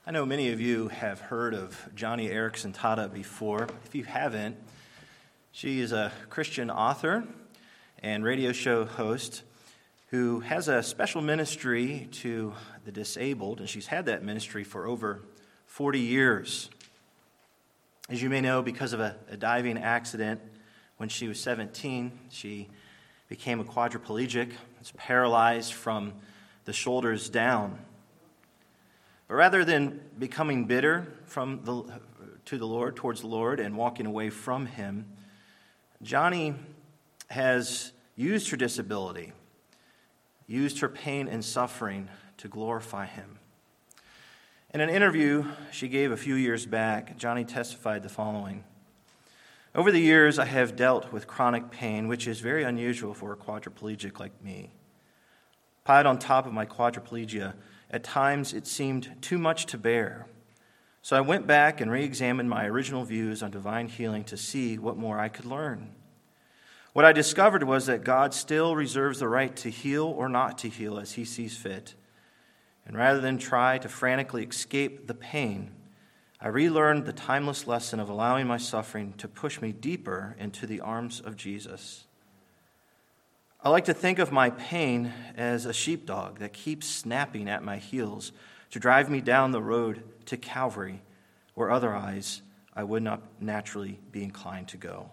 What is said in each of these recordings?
I know many of you have heard of Joni Eareckson Tada before. If you haven't, she is a Christian author and radio show host who has a special ministry to the disabled, and she's had that ministry for over 40 years. As you may know, because of a diving accident when she was 17, she became a quadriplegic. It's paralyzed from the shoulders down. But rather than becoming bitter towards the Lord and walking away from Him, Joni has used her disability, used her pain and suffering to glorify Him. In an interview she gave a few years back, Joni testified the following: "Over the years, I have dealt with chronic pain, which is very unusual for a quadriplegic like me. Piled on top of my quadriplegia, at times it seemed too much to bear. So I went back and re-examined my original views on divine healing to see what more I could learn. What I discovered was that God still reserves the right to heal or not to heal as He sees fit. And rather than try to frantically escape the pain, I relearned the timeless lesson of allowing my suffering to push me deeper into the arms of Jesus. I like to think of my pain as a sheepdog that keeps snapping at my heels to drive me down the road to Calvary, where otherwise I would not naturally be inclined to go."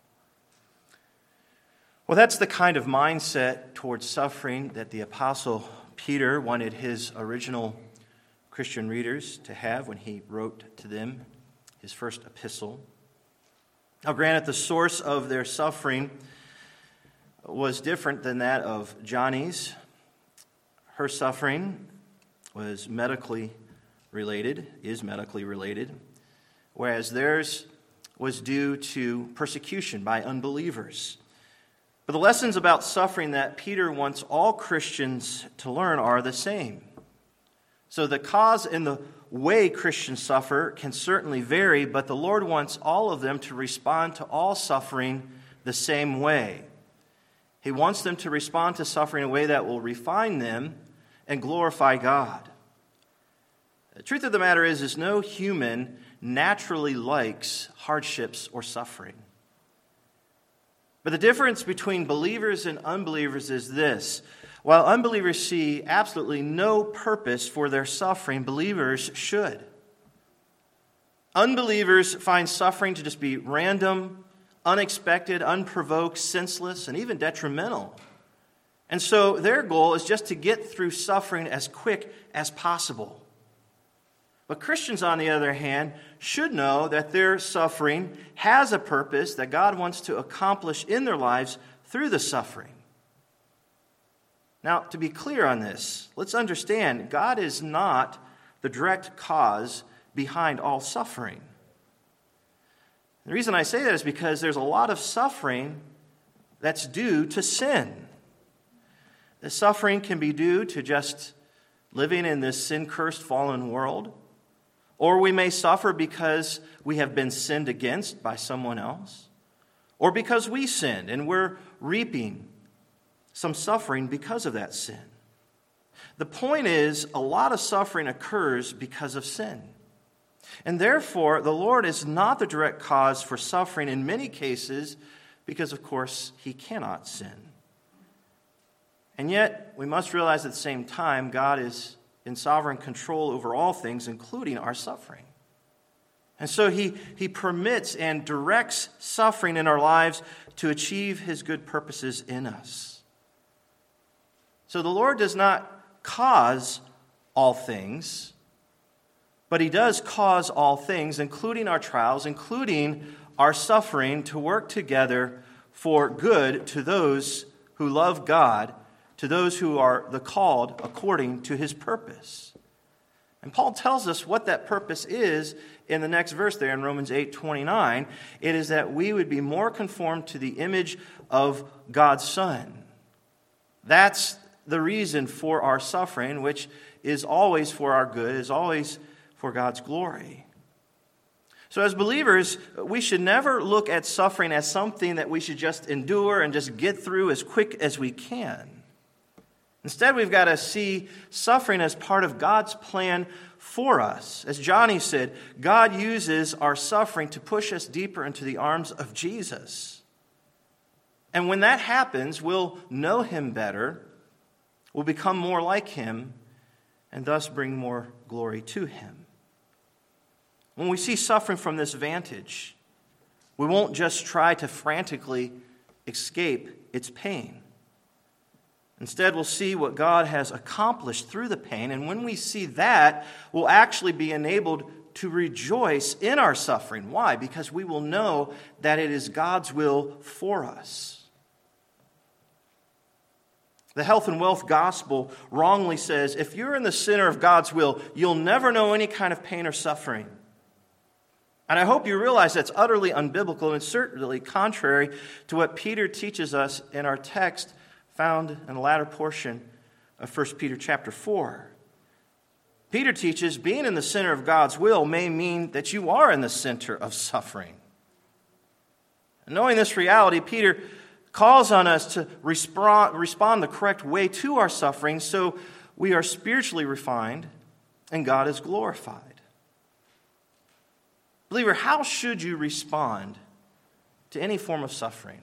Well, that's the kind of mindset towards suffering that the Apostle Peter wanted his original Christian readers to have when he wrote to them his first epistle. Now, granted, the source of their suffering was different than that of Joni's. Her suffering is medically related, whereas theirs was due to persecution by unbelievers. But the lessons about suffering that Peter wants all Christians to learn are the same. So the cause and the way Christians suffer can certainly vary, but the Lord wants all of them to respond to all suffering the same way. He wants them to respond to suffering in a way that will refine them and glorify God. The truth of the matter is no human naturally likes hardships or suffering. But the difference between believers and unbelievers is this: while unbelievers see absolutely no purpose for their suffering, believers should. Unbelievers find suffering to just be random, unexpected, unprovoked, senseless, and even detrimental. And so their goal is just to get through suffering as quick as possible. But Christians, on the other hand, should know that their suffering has a purpose that God wants to accomplish in their lives through the suffering. Now, to be clear on this, let's understand God is not the direct cause behind all suffering. The reason I say that is because there's a lot of suffering that's due to sin. The suffering can be due to just living in this sin-cursed, fallen world, or we may suffer because we have been sinned against by someone else, or because we sinned and we're reaping some suffering because of that sin. The point is, a lot of suffering occurs because of sin. And therefore, the Lord is not the direct cause for suffering in many cases because, of course, He cannot sin. And yet, we must realize at the same time, God is in sovereign control over all things, including our suffering. And so He permits and directs suffering in our lives to achieve His good purposes in us. So the Lord does not cause all things, but He does cause all things, including our trials, including our suffering, to work together for good to those who love God, to those who are the called according to His purpose. And Paul tells us what that purpose is in the next verse there in Romans 8:29. It is that we would be more conformed to the image of God's Son. That's the reason for our suffering, which is always for our good, is always for God's glory. So as believers, we should never look at suffering as something that we should just endure and just get through as quick as we can. Instead, we've got to see suffering as part of God's plan for us. As Johnny said, God uses our suffering to push us deeper into the arms of Jesus. And when that happens, we'll know him better, we'll become more like him, and thus bring more glory to him. When we see suffering from this vantage, we won't just try to frantically escape its pain. Instead, we'll see what God has accomplished through the pain, and when we see that, we'll actually be enabled to rejoice in our suffering. Why? Because we will know that it is God's will for us. The health and wealth gospel wrongly says, if you're in the center of God's will, you'll never know any kind of pain or suffering. And I hope you realize that's utterly unbiblical and certainly contrary to what Peter teaches us in our text found in the latter portion of 1 Peter chapter 4. Peter teaches being in the center of God's will may mean that you are in the center of suffering. And knowing this reality, Peter calls on us to respond the correct way to our suffering so we are spiritually refined and God is glorified. Believer, how should you respond to any form of suffering?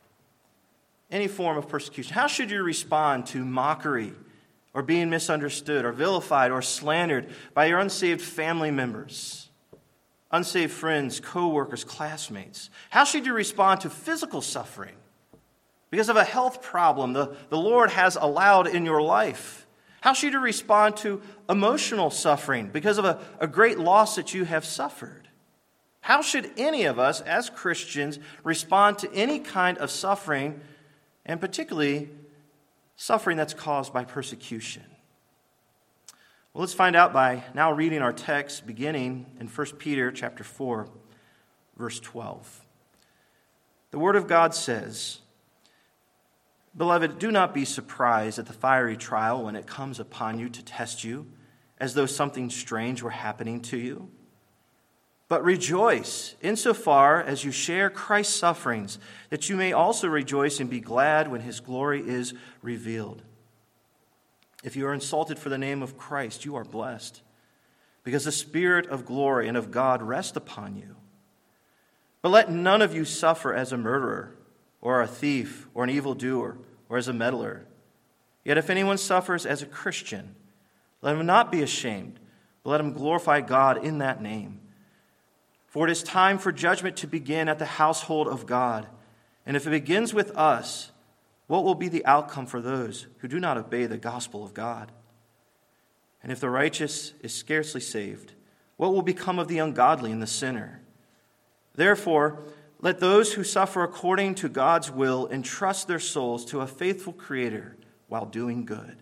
Any form of persecution? How should you respond to mockery or being misunderstood or vilified or slandered by your unsaved family members, unsaved friends, co-workers, classmates? How should you respond to physical suffering because of a health problem the Lord has allowed in your life? How should you respond to emotional suffering because of a great loss that you have suffered? How should any of us as Christians respond to any kind of suffering, and particularly suffering that's caused by persecution? Well, let's find out by now reading our text beginning in 1 Peter chapter 4, verse 12. The Word of God says, "Beloved, do not be surprised at the fiery trial when it comes upon you to test you, as though something strange were happening to you. But rejoice insofar as you share Christ's sufferings, that you may also rejoice and be glad when his glory is revealed. If you are insulted for the name of Christ, you are blessed, because the Spirit of glory and of God rest upon you. But let none of you suffer as a murderer, or a thief, or an evildoer, or as a meddler. Yet if anyone suffers as a Christian, let him not be ashamed, but let him glorify God in that name. For it is time for judgment to begin at the household of God. And if it begins with us, what will be the outcome for those who do not obey the gospel of God? And if the righteous is scarcely saved, what will become of the ungodly and the sinner? Therefore, let those who suffer according to God's will entrust their souls to a faithful Creator while doing good."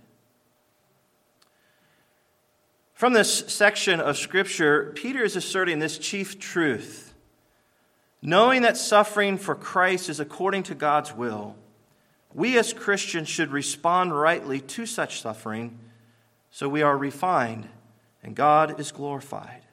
From this section of Scripture, Peter is asserting this chief truth. Knowing that suffering for Christ is according to God's will, we as Christians should respond rightly to such suffering so we are refined and God is glorified.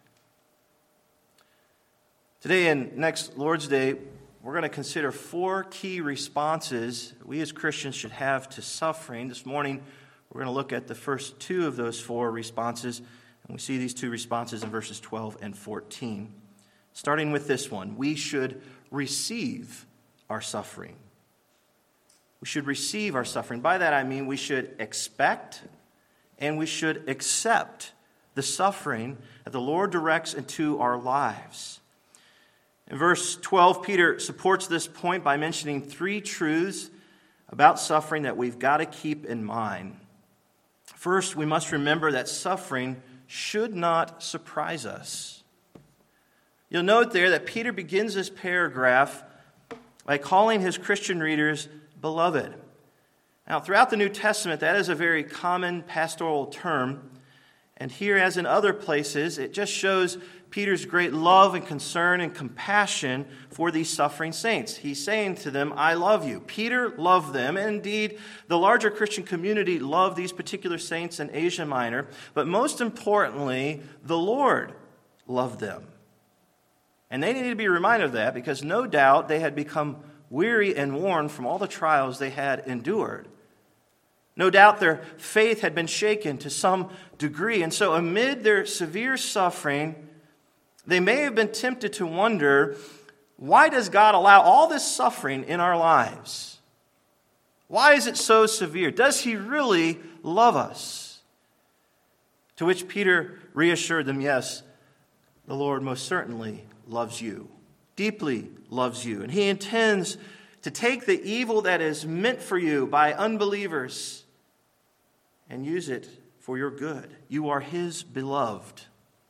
Today and next Lord's Day, we're going to consider 4 key responses we as Christians should have to suffering. This morning, we're going to look at the first 2 of those 4 responses, and we see these 2 responses in verses 12 and 14. Starting with this one, we should receive our suffering. We should receive our suffering. By that I mean we should expect and we should accept the suffering that the Lord directs into our lives. In verse 12, Peter supports this point by mentioning 3 truths about suffering that we've got to keep in mind. First, we must remember that suffering should not surprise us. You'll note there that Peter begins this paragraph by calling his Christian readers beloved. Now, throughout the New Testament, that is a very common pastoral term. And here, as in other places, it just shows Peter's great love and concern and compassion for these suffering saints. He's saying to them, I love you. Peter loved them. And indeed, the larger Christian community loved these particular saints in Asia Minor. But most importantly, the Lord loved them. And they needed to be reminded of that because no doubt they had become weary and worn from all the trials they had endured. No doubt their faith had been shaken to some degree. And so amid their severe suffering, they may have been tempted to wonder, why does God allow all this suffering in our lives? Why is it so severe? Does he really love us? To which Peter reassured them, yes, the Lord most certainly loves you, deeply loves you. And he intends to take the evil that is meant for you by unbelievers and use it for your good. You are his beloved.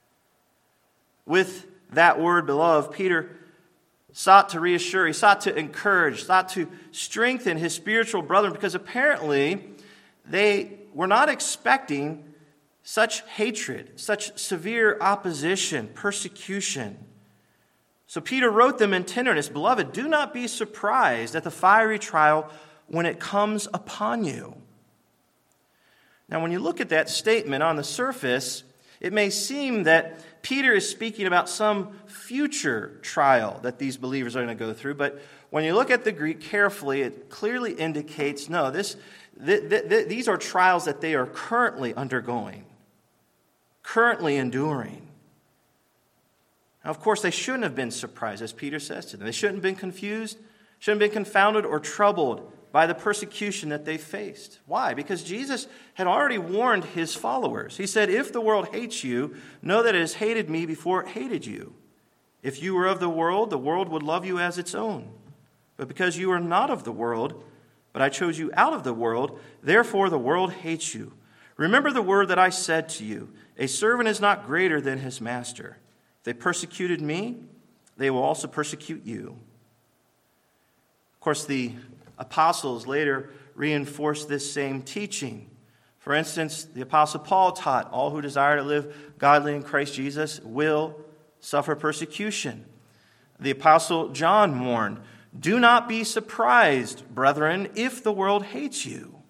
With that word, beloved, Peter sought to reassure, he sought to encourage, sought to strengthen his spiritual brethren, because apparently they were not expecting such hatred, such severe opposition, persecution. So Peter wrote them in tenderness, "Beloved, do not be surprised at the fiery trial when it comes upon you." Now, when you look at that statement on the surface, it may seem that Peter is speaking about some future trial that these believers are going to go through. But when you look at the Greek carefully, it clearly indicates, no, these are trials that they are currently undergoing, currently enduring. Now, of course, they shouldn't have been surprised, as Peter says to them. They shouldn't have been confused, shouldn't have been confounded or troubled by the persecution that they faced. Why? Because Jesus had already warned his followers. He said, "If the world hates you, know that it has hated me before it hated you. If you were of the world would love you as its own. But because you are not of the world, but I chose you out of the world, therefore the world hates you. Remember the word that I said to you, a servant is not greater than his master. If they persecuted me, they will also persecute you." Of course, the apostles later reinforced this same teaching. For instance, the apostle Paul taught, all who desire to live godly in Christ Jesus will suffer persecution. The apostle John warned, "Do not be surprised, brethren, if the world hates you."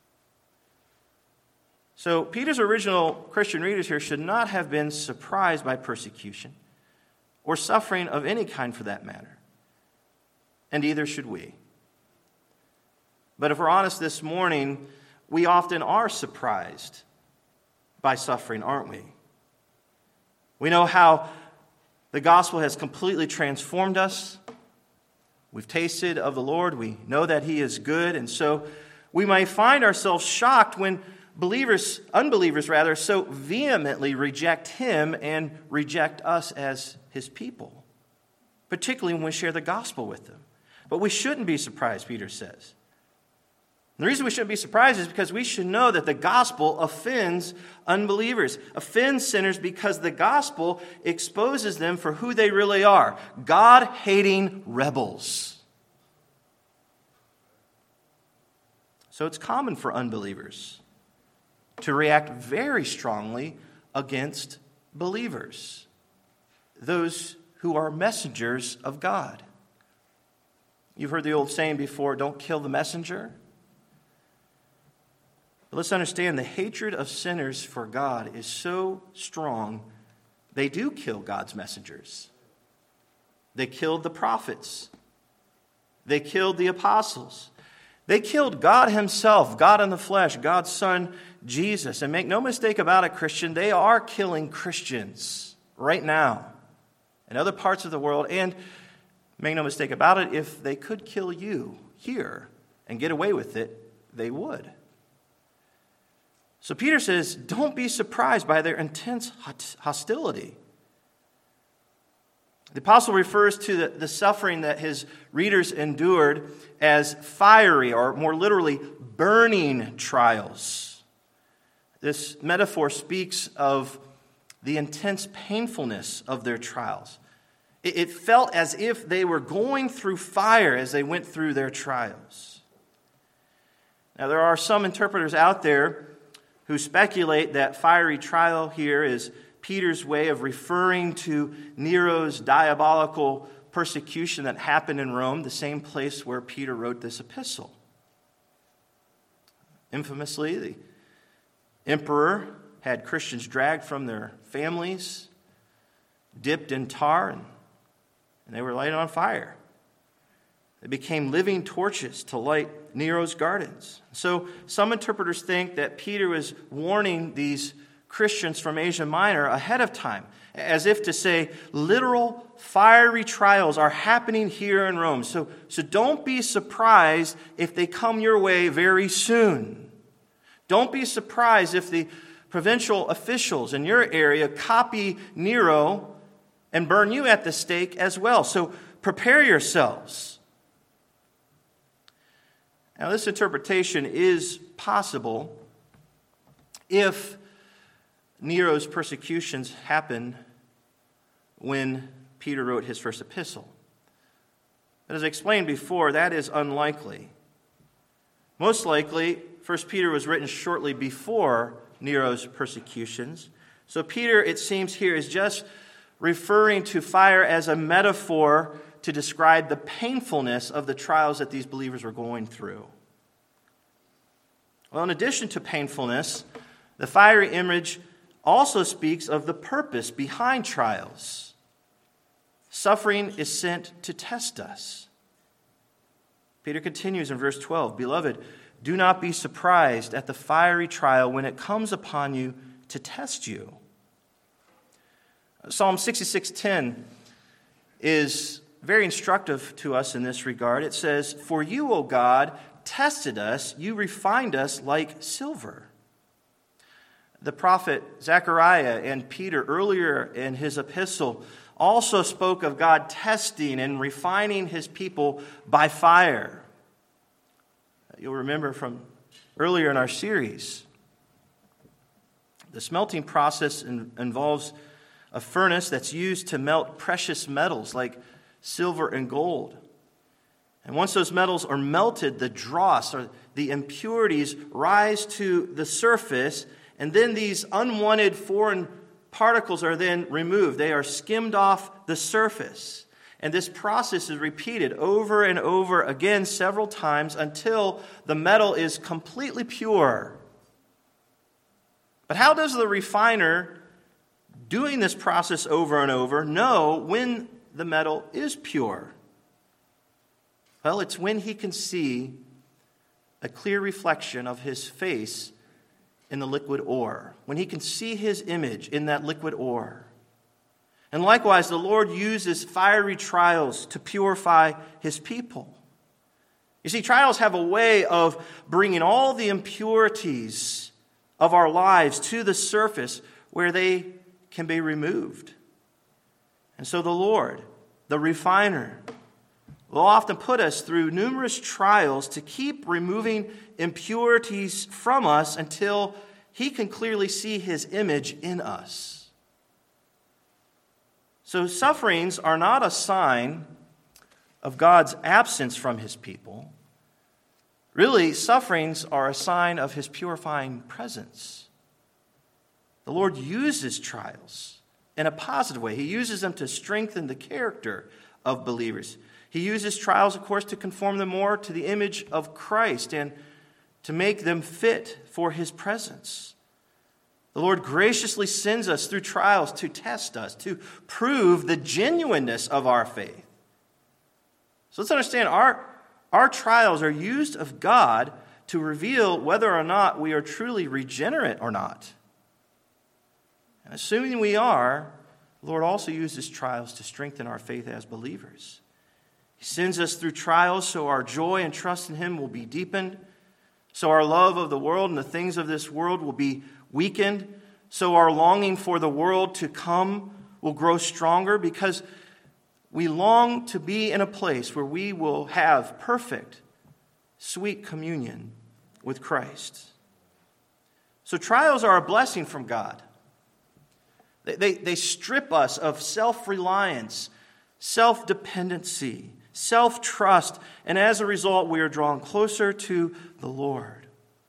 So Peter's original Christian readers here should not have been surprised by persecution or suffering of any kind for that matter. And either should we. But if we're honest this morning, we often are surprised by suffering, aren't we? We know how the gospel has completely transformed us. We've tasted of the Lord. We know that he is good. And so we might find ourselves shocked when unbelievers so vehemently reject him and reject us as his people, particularly when we share the gospel with them. But we shouldn't be surprised, Peter says. And the reason we shouldn't be surprised is because we should know that the gospel offends unbelievers, offends sinners, because the gospel exposes them for who they really are, God-hating rebels. So it's common for unbelievers to react very strongly against believers, those who are messengers of God. You've heard the old saying before, don't kill the messenger. But let's understand the hatred of sinners for God is so strong, they do kill God's messengers. They killed the prophets. They killed the apostles. They killed God himself, God in the flesh, God's Son, Jesus. And make no mistake about it, Christian, they are killing Christians right now in other parts of the world. And make no mistake about it, if they could kill you here and get away with it, they would. So Peter says, don't be surprised by their intense hostility. The apostle refers to the suffering that his readers endured as fiery, or more literally, burning trials. This metaphor speaks of the intense painfulness of their trials. It felt as if they were going through fire as they went through their trials. Now, there are some interpreters out there who speculate that fiery trial here is Peter's way of referring to Nero's diabolical persecution that happened in Rome, the same place where Peter wrote this epistle. Infamously, the emperor had Christians dragged from their families, dipped in tar, and they were lighted on fire. They became living torches to light Nero's gardens. So some interpreters think that Peter was warning these Christians from Asia Minor ahead of time, as if to say, literal fiery trials are happening here in Rome. So don't be surprised if they come your way very soon. Don't be surprised if the provincial officials in your area copy Nero and burn you at the stake as well. So prepare yourselves. Now, this interpretation is possible if Nero's persecutions happened when Peter wrote his first epistle. But as I explained before, that is unlikely. Most likely, 1 Peter was written shortly before Nero's persecutions. So Peter, it seems here, is just referring to fire as a metaphor to describe the painfulness of the trials that these believers were going through. Well, in addition to painfulness, the fiery image also speaks of the purpose behind trials. Suffering is sent to test us. Peter continues in verse 12, "Beloved, do not be surprised at the fiery trial when it comes upon you to test you." Psalm 66:10 is very instructive to us in this regard. It says, "For you, O God, tested us, you refined us like silver." The prophet Zechariah and Peter earlier in his epistle also spoke of God testing and refining his people by fire. You'll remember from earlier in our series, the smelting process involves a furnace that's used to melt precious metals like silver and gold. And once those metals are melted, the dross or the impurities rise to the surface, and then these unwanted foreign particles are then removed. They are skimmed off the surface. And this process is repeated over and over again several times until the metal is completely pure. But how does the refiner, doing this process over and over, know when the metal is pure? Well, it's when he can see a clear reflection of his face in the liquid ore, when he can see his image in that liquid ore. And likewise, the Lord uses fiery trials to purify his people. You see, trials have a way of bringing all the impurities of our lives to the surface where they can be removed. And so the Lord, the refiner, will often put us through numerous trials to keep removing impurities from us until he can clearly see his image in us. So sufferings are not a sign of God's absence from his people. Really, sufferings are a sign of his purifying presence. The Lord uses trials in a positive way. He uses them to strengthen the character of believers. He uses trials, of course, to conform them more to the image of Christ and to make them fit for his presence. The Lord graciously sends us through trials to test us, to prove the genuineness of our faith. So let's understand, our trials are used of God to reveal whether or not we are truly regenerate or not. And assuming we are, the Lord also uses trials to strengthen our faith as believers. He sends us through trials so our joy and trust in him will be deepened, so our love of the world and the things of this world will be weakened, so our longing for the world to come will grow stronger, because we long to be in a place where we will have perfect, sweet communion with Christ. So trials are a blessing from God. They strip us of self-reliance, self-dependency, self-trust, and as a result, we are drawn closer to the Lord.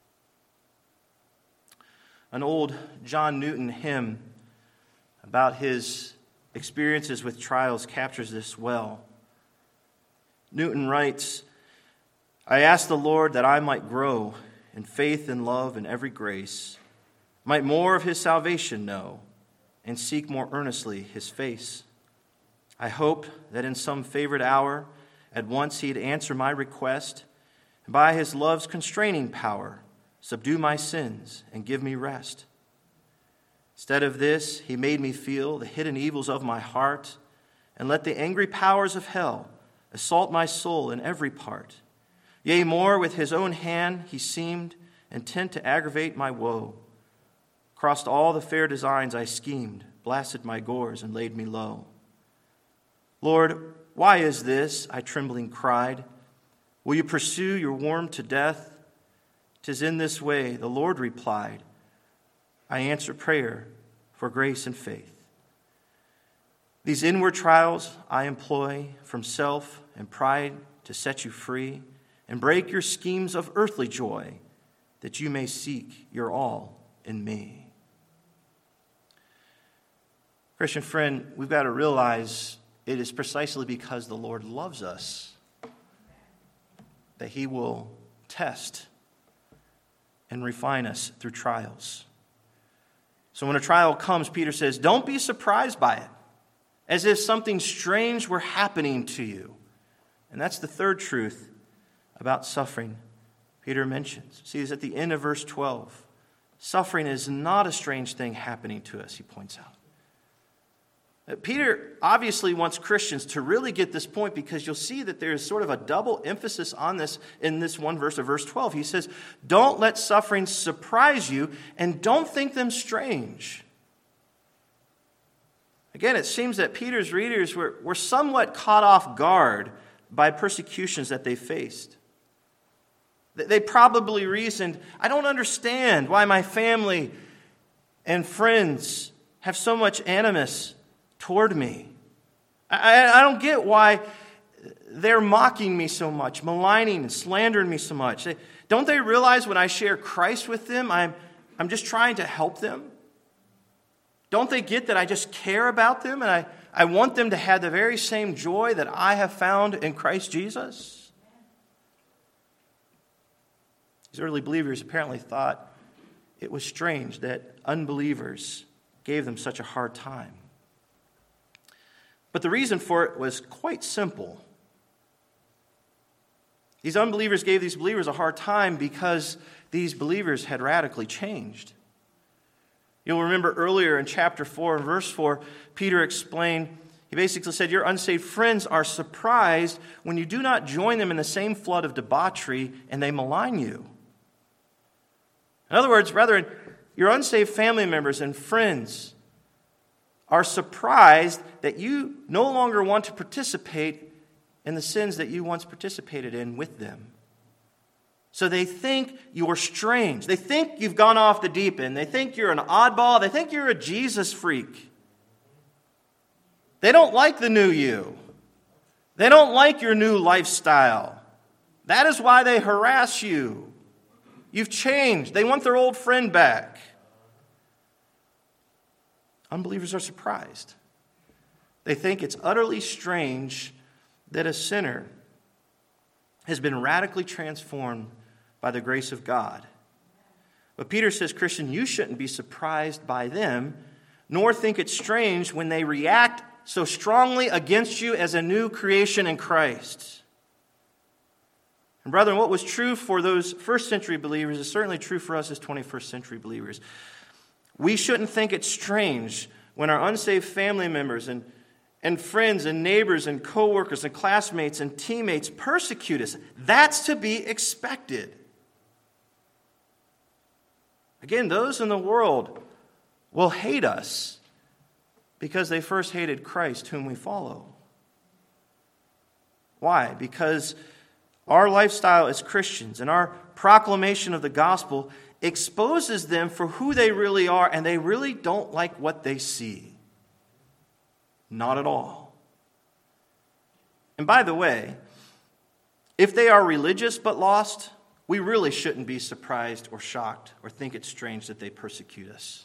An old John Newton hymn about his experiences with trials captures this well. Newton writes, "I ask the Lord that I might grow in faith and love and every grace, might more of his salvation know, and seek more earnestly his face. I hope that in some favored hour, At once he'd answer my request, and by his love's constraining power, subdue my sins and give me rest. Instead of this, he made me feel the hidden evils of my heart, and let the angry powers of hell assault my soul in every part. Yea, more, with his own hand he seemed intent to aggravate my woe. Crossed all the fair designs I schemed, blasted my gores and laid me low. Lord, why is this? I trembling cried. Will you pursue your worm to death? 'Tis in this way, the Lord replied. I answer prayer for grace and faith. These inward trials I employ from self and pride to set you free and break your schemes of earthly joy, that you may seek your all in me. Christian friend, we've got to realize it is precisely because the Lord loves us that he will test and refine us through trials. So when a trial comes, Peter says, don't be surprised by it, as if something strange were happening to you. And that's the third truth about suffering Peter mentions. See, it's at the end of verse 12. Suffering is not a strange thing happening to us, he points out. Peter obviously wants Christians to really get this point, because you'll see that there is sort of a double emphasis on this in this one verse of verse 12. He says, don't let suffering surprise you, and don't think them strange. Again, it seems that Peter's readers were somewhat caught off guard by persecutions that they faced. They probably reasoned, I don't understand why my family and friends have so much animus toward me. I don't get why they're mocking me so much, maligning and slandering me so much. Don't they realize when I share Christ with them, I'm just trying to help them? Don't they get that I just care about them and I want them to have the very same joy that I have found in Christ Jesus? These early believers apparently thought it was strange that unbelievers gave them such a hard time. But the reason for it was quite simple. These unbelievers gave these believers a hard time because these believers had radically changed. You'll remember earlier in chapter 4 and verse 4, Peter explained, he basically said, your unsaved friends are surprised when you do not join them in the same flood of debauchery and they malign you. In other words, brethren, your unsaved family members and friends are surprised that you no longer want to participate in the sins that you once participated in with them. So they think you're strange. They think you've gone off the deep end. They think you're an oddball. They think you're a Jesus freak. They don't like the new you. They don't like your new lifestyle. That is why they harass you. You've changed. They want their old friend back. Unbelievers are surprised. They think it's utterly strange that a sinner has been radically transformed by the grace of God. But Peter says, Christian, you shouldn't be surprised by them, nor think it strange when they react so strongly against you as a new creation in Christ. And brethren, what was true for those first century believers is certainly true for us as 21st century believers. We shouldn't think it strange when our unsaved family members and friends and neighbors and co-workers and classmates and teammates persecute us. That's to be expected. Again, those in the world will hate us because they first hated Christ, whom we follow. Why? Because our lifestyle as Christians and our proclamation of the gospel exposes them for who they really are, and they really don't like what they see. Not at all. And by the way, if they are religious but lost, we really shouldn't be surprised or shocked or think it's strange that they persecute us.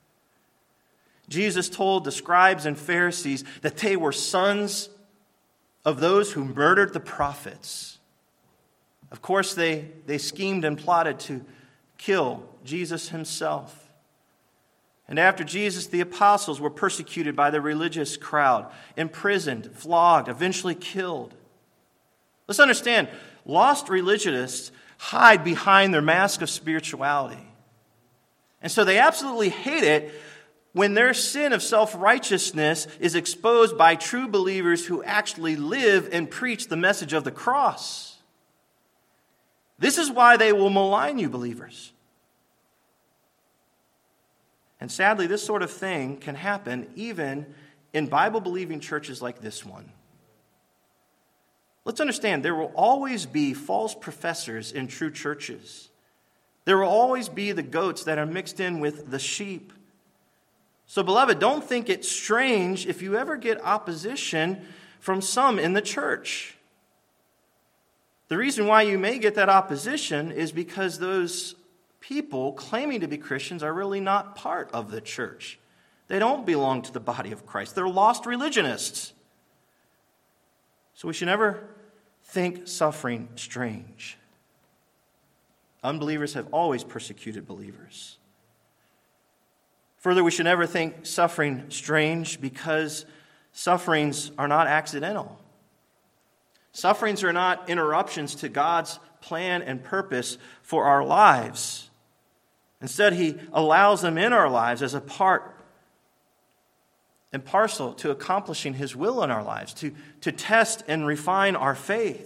Jesus told the scribes and Pharisees that they were sons of those who murdered the prophets. Of course, they schemed and plotted to kill Jesus himself. And after Jesus, the apostles were persecuted by the religious crowd, imprisoned, flogged, eventually killed. Let's understand, lost religionists hide behind their mask of spirituality. And so they absolutely hate it when their sin of self-righteousness is exposed by true believers who actually live and preach the message of the cross. This is why they will malign you, believers. And sadly, this sort of thing can happen even in Bible-believing churches like this one. Let's understand, there will always be false professors in true churches. There will always be the goats that are mixed in with the sheep. So, beloved, don't think it's strange if you ever get opposition from some in the church. The reason why you may get that opposition is because those people claiming to be Christians are really not part of the church. They don't belong to the body of Christ. They're lost religionists. So we should never think suffering strange. Unbelievers have always persecuted believers. Further, we should never think suffering strange because sufferings are not accidental. Sufferings are not interruptions to God's plan and purpose for our lives. Instead, He allows them in our lives as a part and parcel to accomplishing His will in our lives, to test and refine our faith.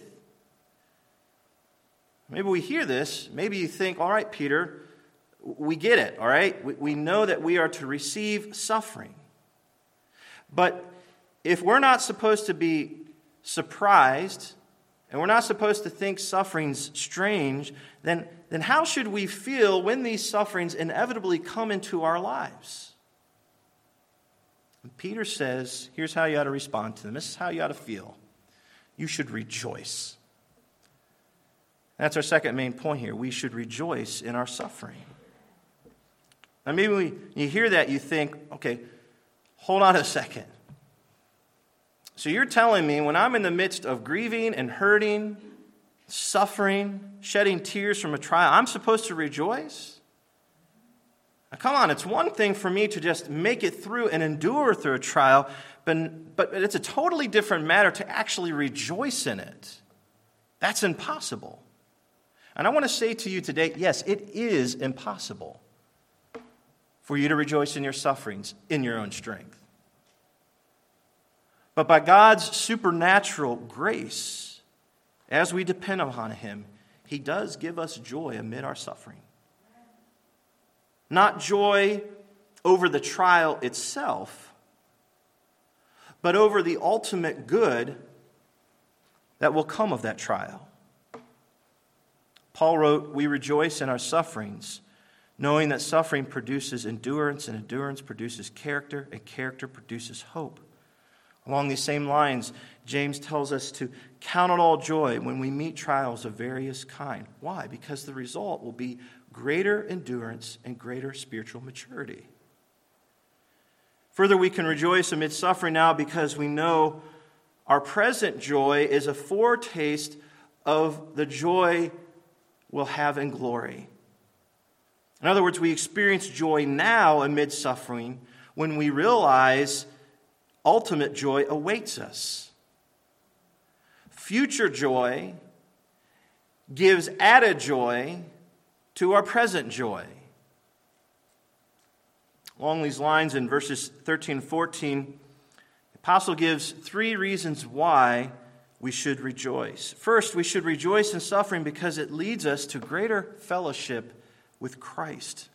Maybe we hear this. Maybe you think, all right, Peter, we get it, all right? We know that we are to receive suffering. But if we're not supposed to be surprised, and we're not supposed to think suffering's strange, then how should we feel when these sufferings inevitably come into our lives? And Peter says, here's how you ought to respond to them. This is how you ought to feel. You should rejoice. That's our second main point here. We should rejoice in our suffering. Now maybe when you hear that, you think, okay, hold on a second. So you're telling me when I'm in the midst of grieving and hurting, suffering, shedding tears from a trial, I'm supposed to rejoice? Now, come on, it's one thing for me to just make it through and endure through a trial, but it's a totally different matter to actually rejoice in it. That's impossible. And I want to say to you today, yes, it is impossible for you to rejoice in your sufferings in your own strength. But by God's supernatural grace, as we depend upon Him, He does give us joy amid our suffering. Not joy over the trial itself, but over the ultimate good that will come of that trial. Paul wrote, "We rejoice in our sufferings, knowing that suffering produces endurance, and endurance produces character, and character produces hope." Along these same lines, James tells us to count it all joy when we meet trials of various kind. Why? Because the result will be greater endurance and greater spiritual maturity. Further, we can rejoice amid suffering now because we know our present joy is a foretaste of the joy we'll have in glory. In other words, we experience joy now amid suffering when we realize ultimate joy awaits us. Future joy gives added joy to our present joy. Along these lines, in verses 13 and 14, the apostle gives 3 reasons why we should rejoice. First, we should rejoice in suffering because it leads us to greater fellowship with Christ.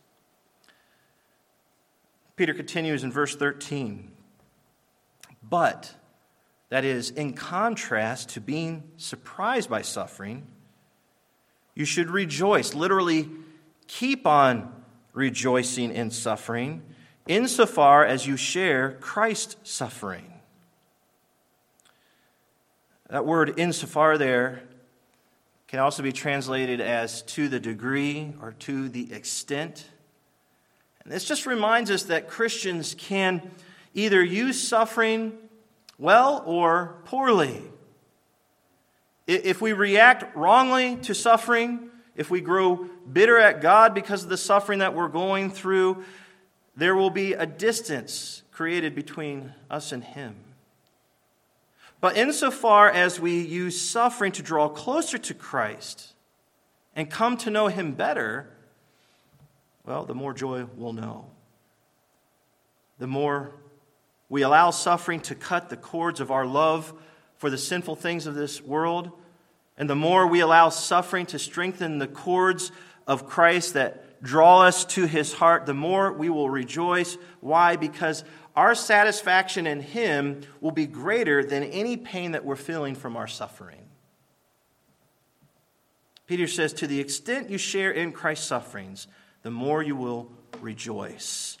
Peter continues in verse 13. But, that is, in contrast to being surprised by suffering, you should rejoice, literally keep on rejoicing in suffering, insofar as you share Christ's suffering. That word insofar there can also be translated as to the degree or to the extent. And this just reminds us that Christians can either use suffering well or poorly. If we react wrongly to suffering, if we grow bitter at God because of the suffering that we're going through, there will be a distance created between us and Him. But insofar as we use suffering to draw closer to Christ and come to know him better, well, the more joy we'll know. The more we allow suffering to cut the cords of our love for the sinful things of this world, and the more we allow suffering to strengthen the cords of Christ that draw us to his heart, the more we will rejoice. Why? Because our satisfaction in him will be greater than any pain that we're feeling from our suffering. Peter says, to the extent you share in Christ's sufferings, the more you will rejoice.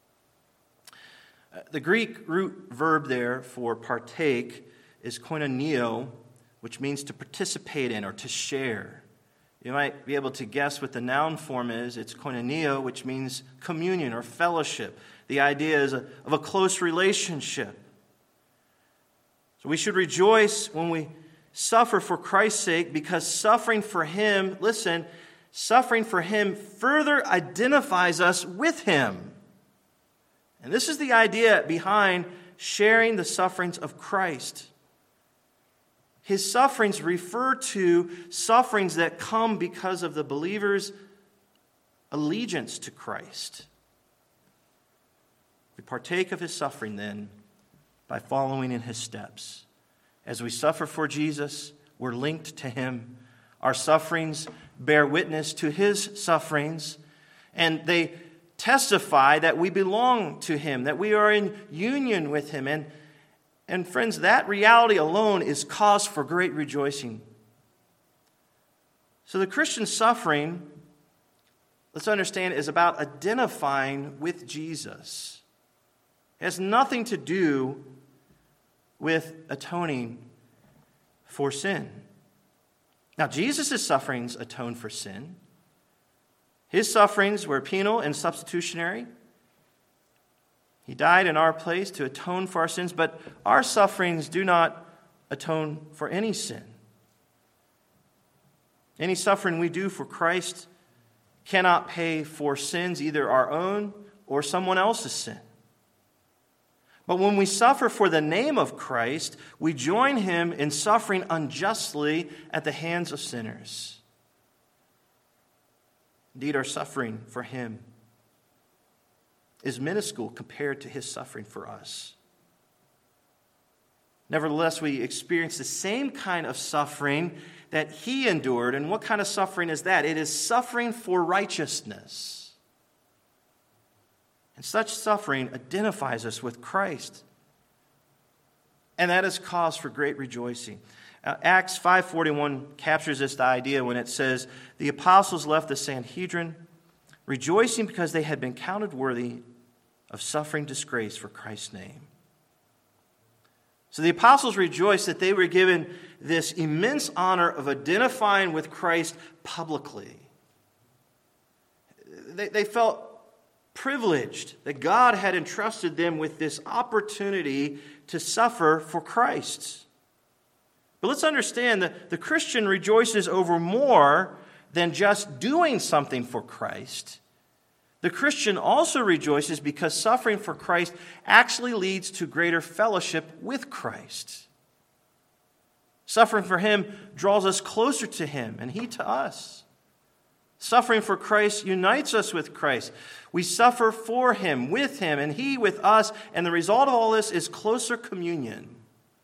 The Greek root verb there for partake is koinoneo, which means to participate in or to share. You might be able to guess what the noun form is. It's koinoneo, which means communion or fellowship. The idea is of a close relationship. So we should rejoice when we suffer for Christ's sake, because suffering for him, listen, suffering for him further identifies us with him. And this is the idea behind sharing the sufferings of Christ. His sufferings refer to sufferings that come because of the believer's allegiance to Christ. We partake of his suffering then by following in his steps. As we suffer for Jesus, we're linked to him. Our sufferings bear witness to his sufferings, and they testify that we belong to him, that we are in union with him. And friends, that reality alone is cause for great rejoicing. So the Christian suffering, let's understand, is about identifying with Jesus. It has nothing to do with atoning for sin. Now, Jesus' sufferings atone for sin. His sufferings were penal and substitutionary. He died in our place to atone for our sins, but our sufferings do not atone for any sin. Any suffering we do for Christ cannot pay for sins, either our own or someone else's sin. But when we suffer for the name of Christ, we join him in suffering unjustly at the hands of sinners. Indeed, our suffering for him is minuscule compared to his suffering for us. Nevertheless, we experience the same kind of suffering that he endured. And what kind of suffering is that? It is suffering for righteousness. And such suffering identifies us with Christ. And that is cause for great rejoicing. Acts 5:41 captures this idea when it says, the apostles left the Sanhedrin, rejoicing because they had been counted worthy of suffering disgrace for Christ's name. So the apostles rejoiced that they were given this immense honor of identifying with Christ publicly. They felt privileged that God had entrusted them with this opportunity to suffer for Christ. But let's understand that the Christian rejoices over more than just doing something for Christ. The Christian also rejoices because suffering for Christ actually leads to greater fellowship with Christ. Suffering for him draws us closer to him and he to us. Suffering for Christ unites us with Christ. We suffer for him, with him, and he with us, and the result of all this is closer communion.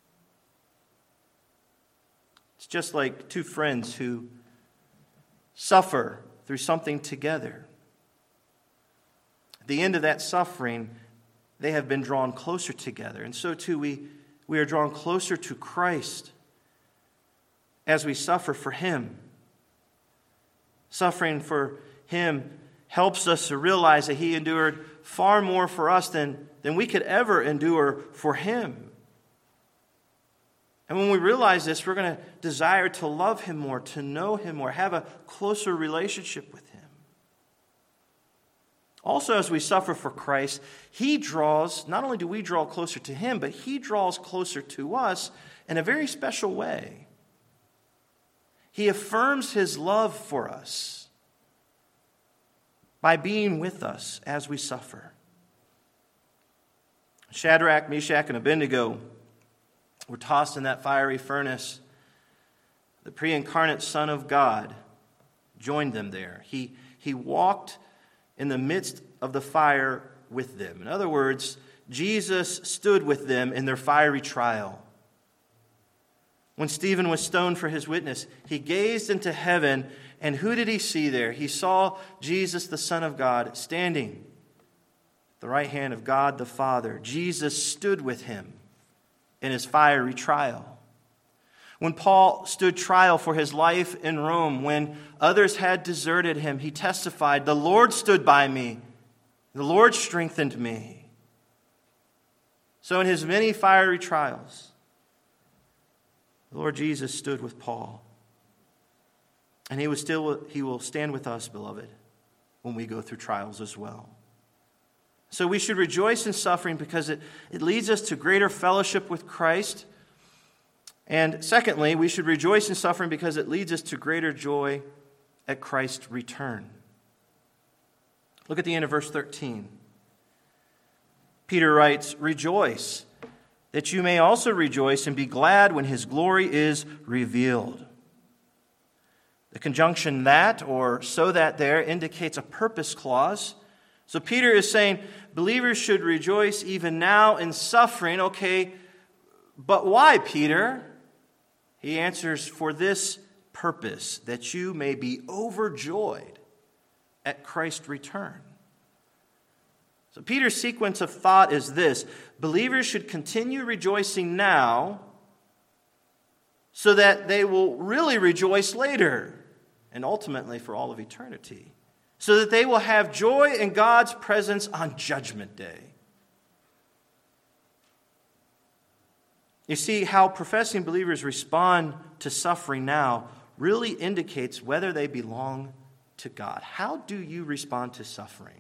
It's just like two friends who suffer through something together. At the end of that suffering, they have been drawn closer together. And so too, we are drawn closer to Christ as we suffer for him. Suffering for him helps us to realize that he endured far more for us than we could ever endure for him. And when we realize this, we're going to desire to love him more, to know him more, have a closer relationship with him. Also, as we suffer for Christ, he draws, not only do we draw closer to him, but he draws closer to us in a very special way. He affirms his love for us by being with us as we suffer. Shadrach, Meshach, and Abednego were tossed in that fiery furnace, the pre-incarnate Son of God joined them there. He walked in the midst of the fire with them. In other words, Jesus stood with them in their fiery trial. When Stephen was stoned for his witness, he gazed into heaven, and who did he see there? He saw Jesus, the Son of God, standing at the right hand of God the Father. Jesus stood with him in his fiery trial. When Paul stood trial for his life in Rome, when others had deserted him, he testified, "The Lord stood by me. The Lord strengthened me." So in his many fiery trials, the Lord Jesus stood with Paul. And he will stand with us, beloved, when we go through trials as well. So we should rejoice in suffering because it leads us to greater fellowship with Christ. And secondly, we should rejoice in suffering because it leads us to greater joy at Christ's return. Look at the end of verse 13. Peter writes, "Rejoice, that you may also rejoice and be glad when his glory is revealed." The conjunction "that" or "so that" there indicates a purpose clause. So Peter is saying believers should rejoice even now in suffering. Okay, but why, Peter? He answers, "For this purpose, that you may be overjoyed at Christ's return." So Peter's sequence of thought is this: believers should continue rejoicing now so that they will really rejoice later and ultimately for all of eternity, so that they will have joy in God's presence on Judgment Day. You see, how professing believers respond to suffering now really indicates whether they belong to God. How do you respond to suffering?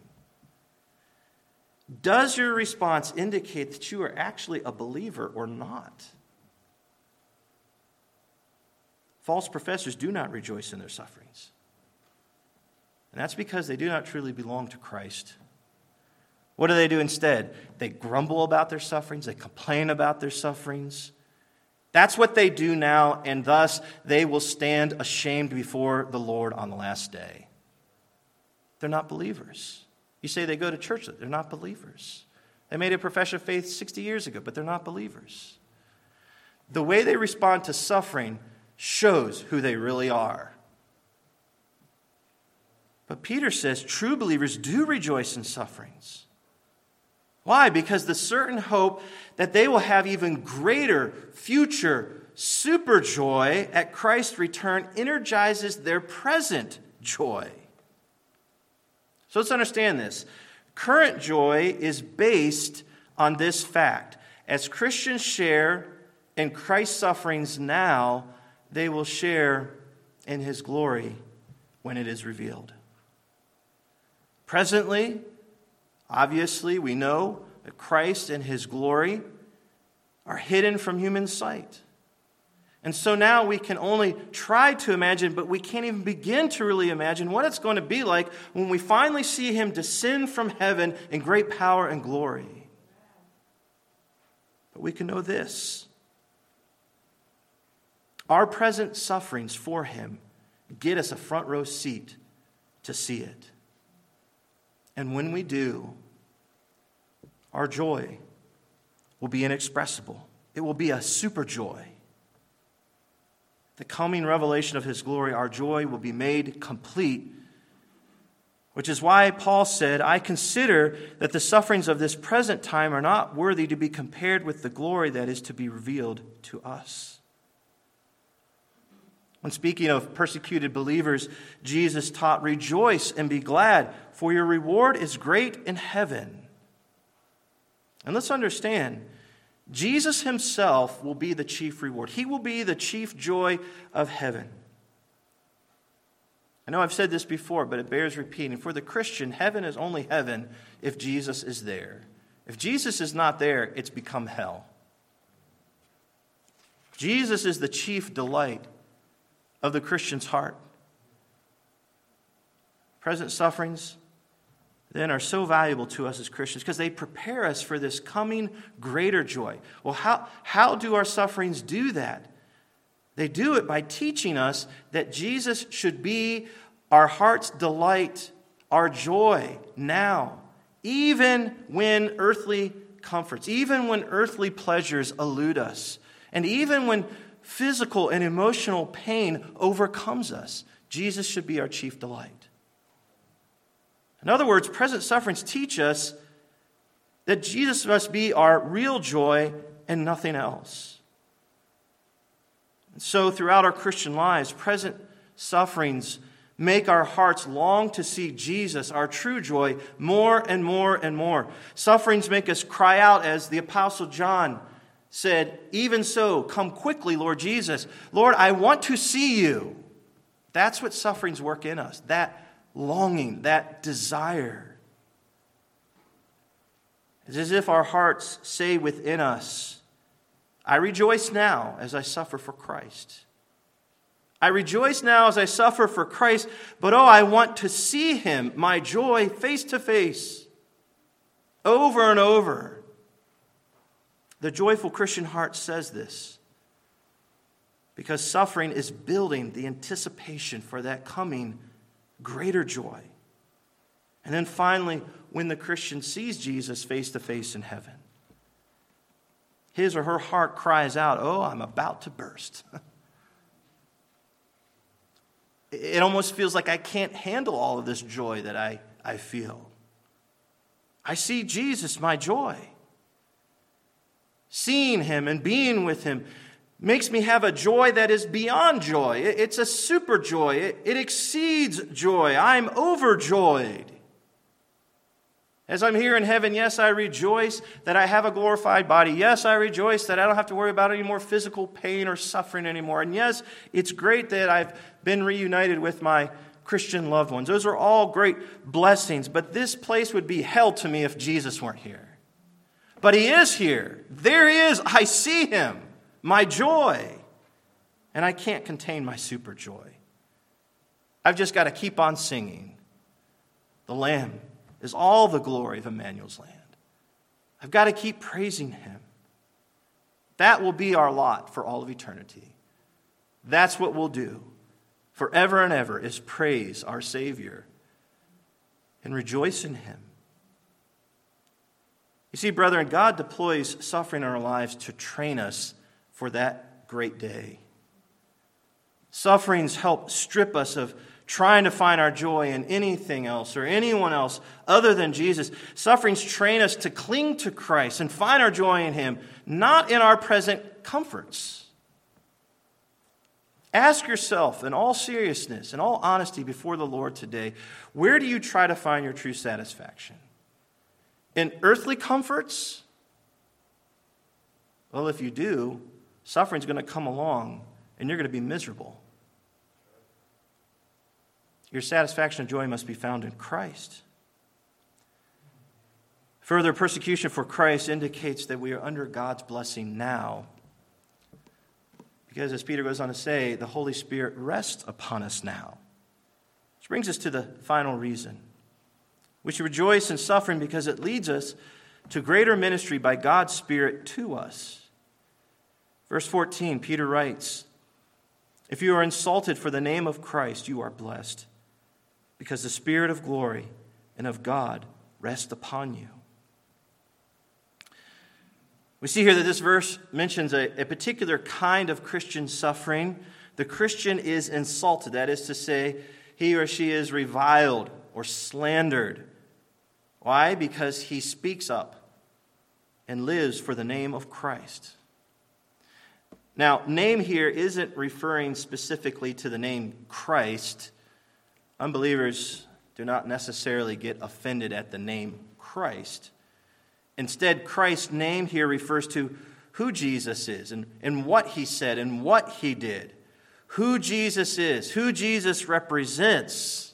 Does your response indicate that you are actually a believer or not? False professors do not rejoice in their sufferings. And that's because they do not truly belong to Christ. What do instead? They grumble about their sufferings. They complain about their sufferings. That's what they do now, and thus they will stand ashamed before the Lord on the last day. They're not believers. You say they go to church, they're not believers. They made a profession of faith 60 years ago, but they're not believers. The way they respond to suffering shows who they really are. But Peter says true believers do rejoice in sufferings. Why? Because the certain hope that they will have even greater future super joy at Christ's return energizes their present joy. So let's understand this. Current joy is based on this fact. As Christians share in Christ's sufferings now, they will share in his glory when it is revealed. Presently, obviously, we know that Christ and his glory are hidden from human sight. And so now we can only try to imagine, but we can't even begin to really imagine what it's going to be like when we finally see him descend from heaven in great power and glory. But we can know this: our present sufferings for him get us a front row seat to see it. And when we do, our joy will be inexpressible. It will be a super joy. The coming revelation of his glory, our joy will be made complete, which is why Paul said, "I consider that the sufferings of this present time are not worthy to be compared with the glory that is to be revealed to us." When speaking of persecuted believers, Jesus taught, "Rejoice and be glad, for your reward is great in heaven." And let's understand, Jesus himself will be the chief reward. He will be the chief joy of heaven. I know I've said this before, but it bears repeating. For the Christian, heaven is only heaven if Jesus is there. If Jesus is not there, it's become hell. Jesus is the chief delight of the Christian's heart. Present sufferings then are so valuable to us as Christians because they prepare us for this coming greater joy. Well, how do our sufferings do that? They do it by teaching us that Jesus should be our heart's delight, our joy now, even when earthly comforts, even when earthly pleasures elude us, and even when physical and emotional pain overcomes us. Jesus should be our chief delight. In other words, present sufferings teach us that Jesus must be our real joy and nothing else. And so throughout our Christian lives, present sufferings make our hearts long to see Jesus, our true joy, more and more and more. Sufferings make us cry out, as the Apostle John said, "Even so, come quickly, Lord Jesus. Lord, I want to see you." That's what sufferings work in us, that longing, that desire. It's as if our hearts say within us, "I rejoice now as I suffer for Christ. I rejoice now as I suffer for Christ, but oh, I want to see Him, my joy, face to face." Over and over. The joyful Christian heart says this because suffering is building the anticipation for that coming greater joy. And then finally, when the Christian sees Jesus face to face in heaven, his or her heart cries out, "Oh, I'm about to burst." It almost feels like I can't handle all of this joy that I feel. I see Jesus, my joy. Seeing Him and being with Him makes me have a joy that is beyond joy. It's a super joy. It exceeds joy. I'm overjoyed. As I'm here in heaven, yes, I rejoice that I have a glorified body. Yes, I rejoice that I don't have to worry about any more physical pain or suffering anymore. And yes, it's great that I've been reunited with my Christian loved ones. Those are all great blessings. But this place would be hell to me if Jesus weren't here. But He is here. There He is. I see Him. My joy. And I can't contain my super joy. I've just got to keep on singing. The Lamb is all the glory of Emmanuel's land. I've got to keep praising Him. That will be our lot for all of eternity. That's what we'll do forever and ever, is praise our Savior and rejoice in Him. You see, brethren, God deploys suffering in our lives to train us for that great day. Sufferings help strip us of trying to find our joy in anything else or anyone else other than Jesus. Sufferings train us to cling to Christ and find our joy in Him, not in our present comforts. Ask yourself in all seriousness, in all honesty before the Lord today, where do you try to find your true satisfaction? In earthly comforts? Well, if you do, suffering's going to come along and you're going to be miserable. Your satisfaction and joy must be found in Christ. Further, persecution for Christ indicates that we are under God's blessing now. Because as Peter goes on to say, the Holy Spirit rests upon us now. Which brings us to the final reason. We should rejoice in suffering because it leads us to greater ministry by God's Spirit to us. Verse 14, Peter writes, "If you are insulted for the name of Christ, you are blessed, because the Spirit of glory and of God rests upon you." We see here that this verse mentions a particular kind of Christian suffering. The Christian is insulted. That is to say, he or she is reviled or slandered. Why? Because he speaks up and lives for the name of Christ. Now, name here isn't referring specifically to the name Christ. Unbelievers do not necessarily get offended at the name Christ. Instead, Christ's name here refers to who Jesus is and what He said and what He did. Who Jesus is, who Jesus represents,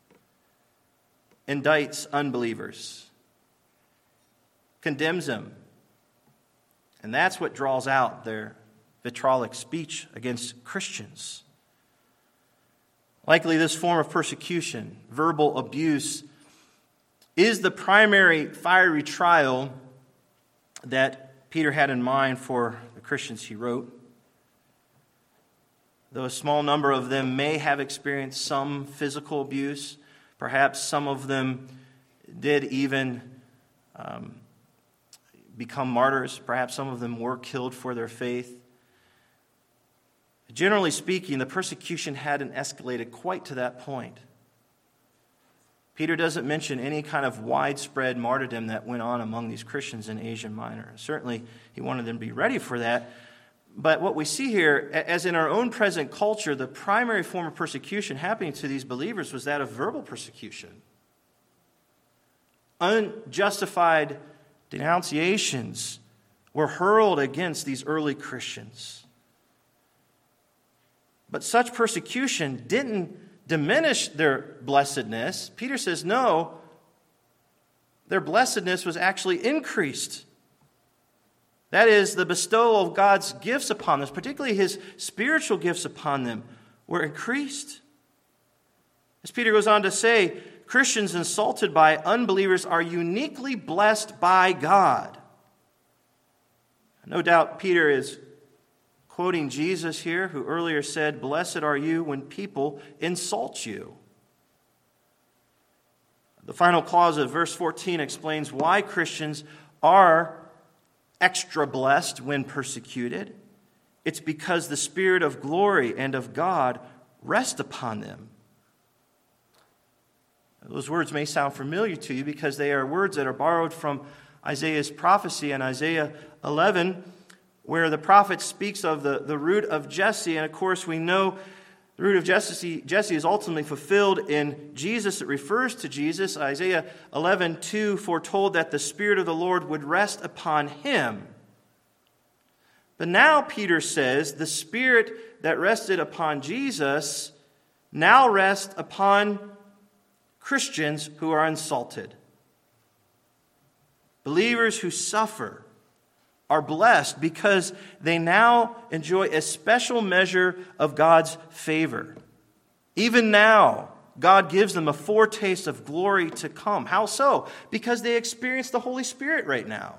indicts unbelievers, condemns them. And that's what draws out their vitriolic speech against Christians. Likely this form of persecution, verbal abuse, is the primary fiery trial that Peter had in mind for the Christians he wrote. Though a small number of them may have experienced some physical abuse, perhaps some of them did even become martyrs. Perhaps some of them were killed for their faith. Generally speaking, the persecution hadn't escalated quite to that point. Peter doesn't mention any kind of widespread martyrdom that went on among these Christians in Asia Minor. Certainly, he wanted them to be ready for that. But what we see here, as in our own present culture, the primary form of persecution happening to these believers was that of verbal persecution. Unjustified denunciations were hurled against these early Christians. But such persecution didn't diminish their blessedness. Peter says, no, their blessedness was actually increased. That is, the bestowal of God's gifts upon them, particularly his spiritual gifts upon them, were increased. As Peter goes on to say, Christians insulted by unbelievers are uniquely blessed by God. No doubt Peter is quoting Jesus here, who earlier said, "Blessed are you when people insult you." The final clause of verse 14 explains why Christians are extra blessed when persecuted. It's because the Spirit of glory and of God rest upon them. Those words may sound familiar to you because they are words that are borrowed from Isaiah's prophecy in Isaiah 11, where the prophet speaks of the root of Jesse. And of course, we know the root of Jesse is ultimately fulfilled in Jesus. It refers to Jesus. Isaiah 11:2 foretold that the Spirit of the Lord would rest upon him. But now Peter says the Spirit that rested upon Jesus now rests upon Christians who are insulted. Believers who suffer are blessed because they now enjoy a special measure of God's favor. Even now, God gives them a foretaste of glory to come. How so? Because they experience the Holy Spirit right now.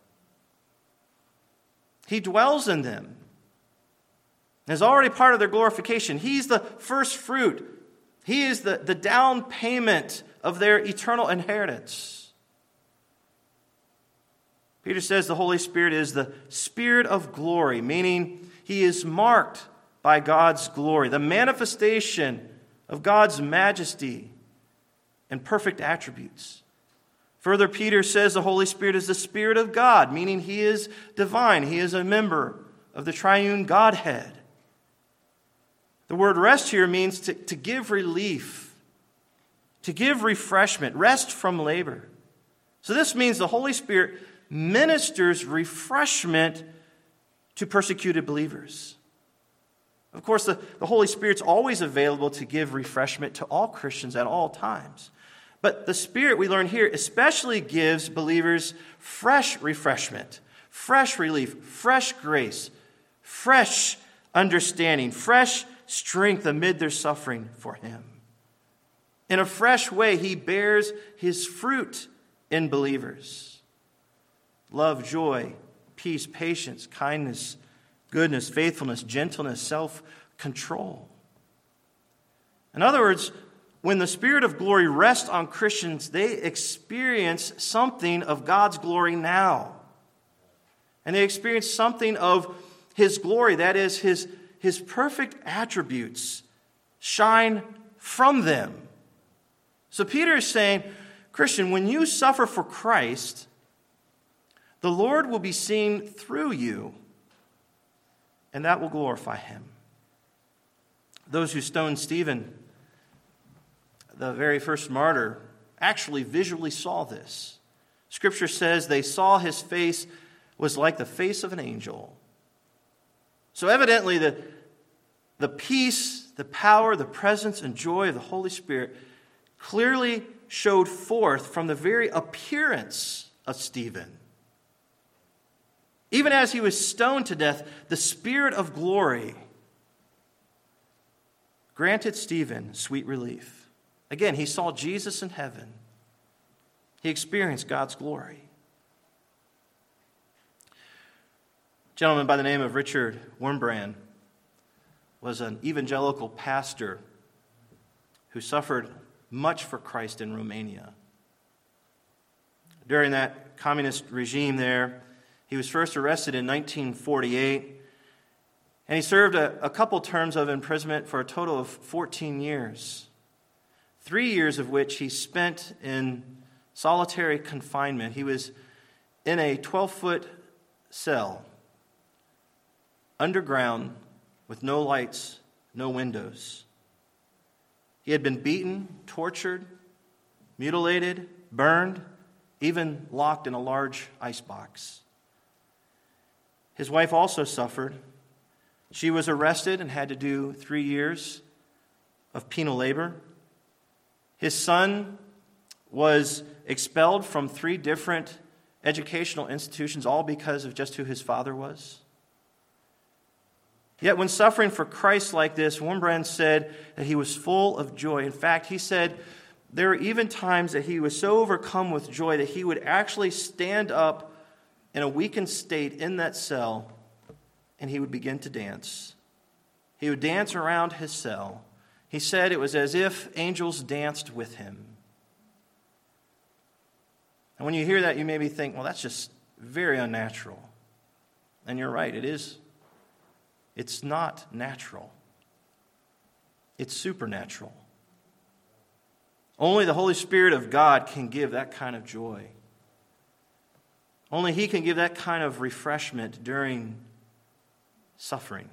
He dwells in them. It's already part of their glorification. He's the first fruit. He is the down payment of their eternal inheritance. Peter says the Holy Spirit is the Spirit of glory, meaning he is marked by God's glory, the manifestation of God's majesty and perfect attributes. Further, Peter says the Holy Spirit is the Spirit of God, meaning he is divine. He is a member of the triune Godhead. The word rest here means to give relief, to give refreshment, rest from labor. So this means the Holy Spirit ministers refreshment to persecuted believers. Of course, the Holy Spirit's always available to give refreshment to all Christians at all times. But the Spirit, we learn here, especially gives believers fresh refreshment, fresh relief, fresh grace, fresh understanding, fresh strength amid their suffering for him. In a fresh way, he bears his fruit in believers: love, joy, peace, patience, kindness, goodness, faithfulness, gentleness, self-control. In other words, when the Spirit of glory rests on Christians, they experience something of God's glory now. And they experience something of his glory, that is, his perfect attributes shine from them. So Peter is saying, Christian, when you suffer for Christ, the Lord will be seen through you, and that will glorify him. Those who stoned Stephen, the very first martyr, actually visually saw this. Scripture says they saw his face was like the face of an angel. So evidently the peace, the power, the presence, and joy of the Holy Spirit clearly showed forth from the very appearance of Stephen. Even as he was stoned to death, the Spirit of glory granted Stephen sweet relief. Again, he saw Jesus in heaven. He experienced God's glory. A gentleman by the name of Richard Wurmbrand was an evangelical pastor who suffered much for Christ in Romania. During that communist regime there, he was first arrested in 1948, and he served a couple terms of imprisonment for a total of 14 years, 3 years of which he spent in solitary confinement. He was in a 12-foot cell, underground, with no lights, no windows. He had been beaten, tortured, mutilated, burned, even locked in a large icebox. His wife also suffered. She was arrested and had to do 3 years of penal labor. His son was expelled from 3 different educational institutions, all because of just who his father was. Yet when suffering for Christ like this, Wurmbrand said that he was full of joy. In fact, he said there were even times that he was so overcome with joy that he would actually stand up in a weakened state in that cell and he would begin to dance. He would dance around his cell. He said it was as if angels danced with him. And when you hear that, you maybe think, well, that's just very unnatural. And you're right, it is. It's not natural. It's supernatural. Only the Holy Spirit of God can give that kind of joy. Only He can give that kind of refreshment during suffering.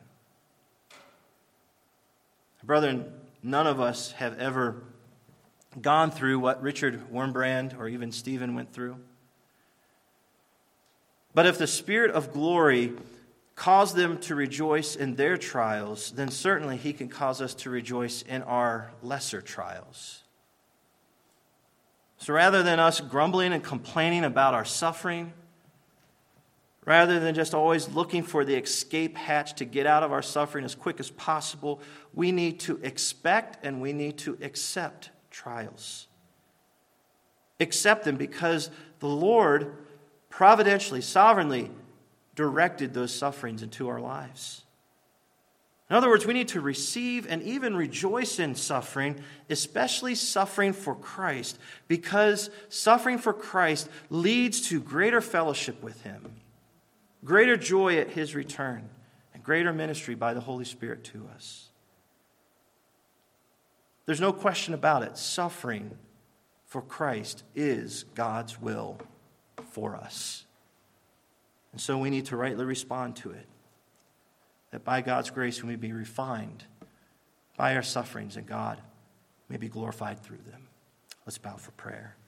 Brethren, none of us have ever gone through what Richard Wurmbrand or even Stephen went through. But if the Spirit of glory caused them to rejoice in their trials, then certainly He can cause us to rejoice in our lesser trials. So rather than us grumbling and complaining about our suffering, rather than just always looking for the escape hatch to get out of our suffering as quick as possible, we need to expect and we need to accept trials. Accept them because the Lord providentially, sovereignly directed those sufferings into our lives. In other words, we need to receive and even rejoice in suffering, especially suffering for Christ, because suffering for Christ leads to greater fellowship with Him, greater joy at His return, and greater ministry by the Holy Spirit to us. There's no question about it. Suffering for Christ is God's will for us. And so we need to rightly respond to it. That by God's grace we may be refined by our sufferings and God may be glorified through them. Let's bow for prayer.